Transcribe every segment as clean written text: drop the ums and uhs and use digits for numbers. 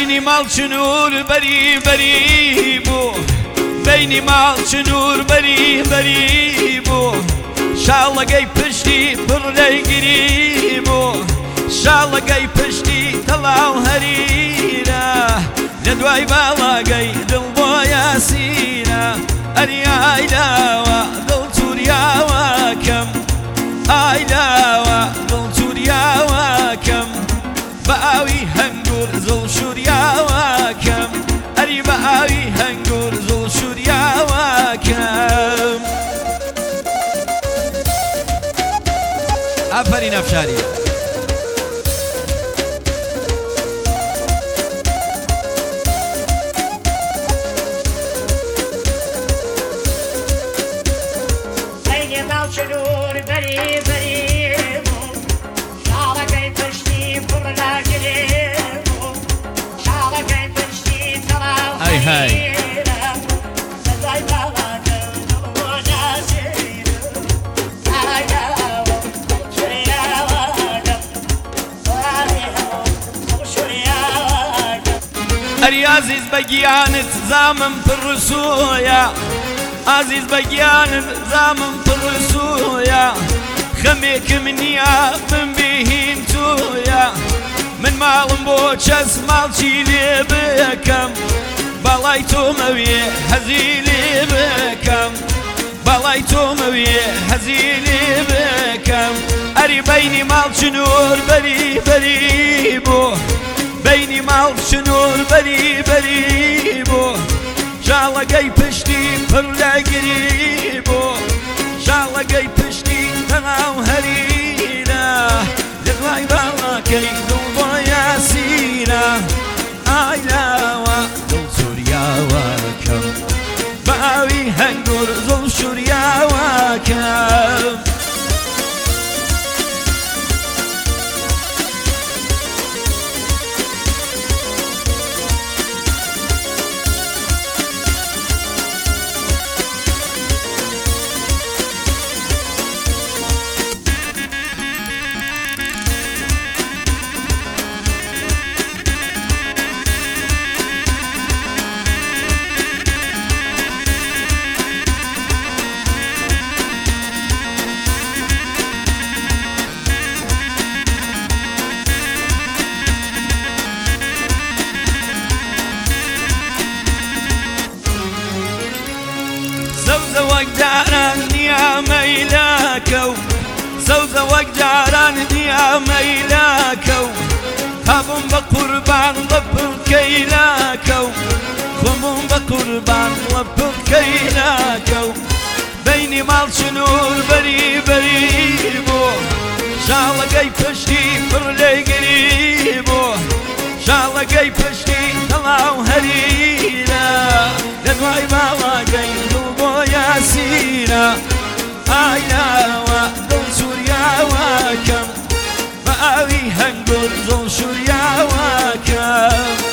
بيني مالچ نور بري بري بو بيني مالچ نور بري بري بو شاڵە گەی پشتی پڕ لەی گری بو شاڵە گەی پشتی تەڵاو هەریرە لە دوای باڵاگەی دڵ بۆ یاسینە ئەریای لاوە دڵ تووریاوەکەم ئای لاوە دڵ تووریاوەکەم بە ئاوی هەنگور زڵ شوریاوەکەم ئەری بە ئاوی هەنگور زڵ شوریاوەکەم. ئافەرین ئەفشاری هاي هاي ئەری عەزیز بە گیانت زامم پڕ سوویە عەزیز بە گیانت زامم پڕ سوویە خەمێکم نییە بمبیهیم توویە من ماڵم بۆ چەس ماڵچی لێ بکەم بەڵای تۆمەوێ هەزی لێ بکەم بەڵای تۆمەوێ هەزی لێ بکەم ئەری بەینی ماڵچ نور بەری بەری بۆ بەینی ماڵچ نور بەری بەری بۆ شاڵەگەی پشتی پڕ لە گری بۆ شاڵەگەی پشتی تەناو هەریرە لە دوای باڵاکەی دڵ بۆ یاسینە ئای لاوە دڵ سووریاوەکەم بە ئاوی هەنگور زڵ شوریاوەکەم. سەوزە وەک جاران نییە مەیلاکە و سەوزە وەک جاران نییە مەیلاکە و هەبووم بە قوربان بە پڕکەیلاکە و خۆمم بە قوربان بە پڕکەیلاکە و بەینی ماڵچ نور بەری بەری بۆ شاڵەگەی پشتی پڕ لێ گری بۆ شاڵەگەی پشتی تەڵاو هەریرە لە دوای باڵاگەی دڵ بۆ یاسینە ئای لاوە دڵ سووریاوەکەم بە ئاوی هەنگور زڵ شوریاوەکەم.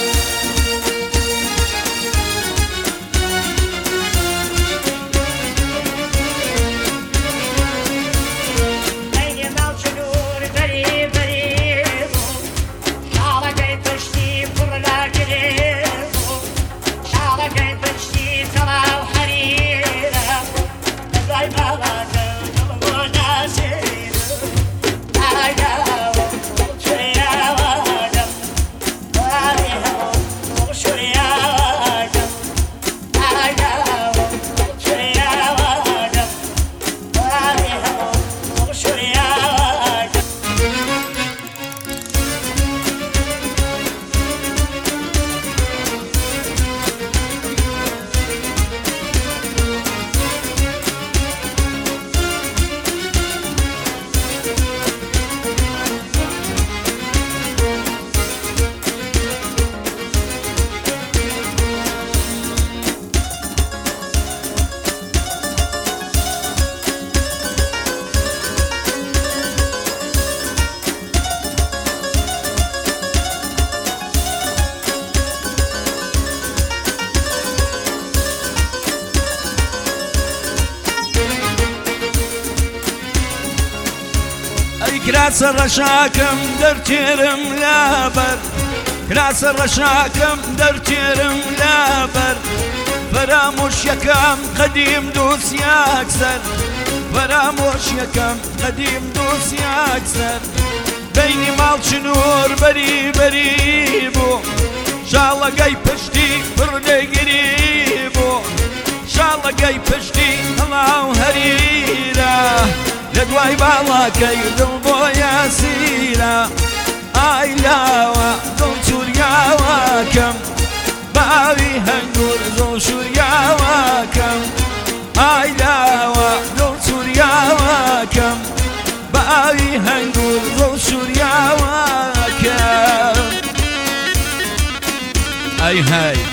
کراسە ڕەشاکەم دەرتێرم لابەر کراسە ڕەشاکەم دەرتێرم لابەر فرامۆش یەکەم قەدیم دۆسیاک سەر فرامۆش یەکەم قەدیم دۆسیاک سەر بینی ماڵ چنوور بەری بەری بوو شاڵەگەی پشتی پڕدەگیری بوو شاڵەگەی پشتی هەڵاو هەریرە لە دوای باڵاکەی دڵ بۆ یاسیرە ئای لاوە دڵ چوریاوەکەم باوی هەنگور زۆڵ شوریاوەکەم ئای لاوە دڵ چوریاوەکەم باوی هەنگور زۆڵ شوریاوەکەم ئەی هەی